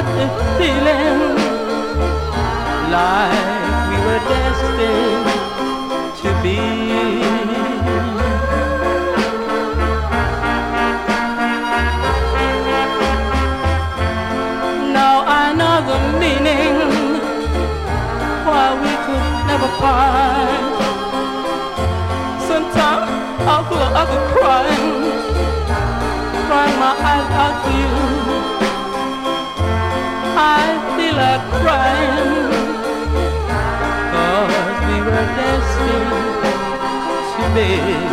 got the feeling like we were destined to be. Now I know the meaning why we could never part. Sometimes I feel like I could crying my eyes out to you. I feel like crying, 'cause we were destined to be.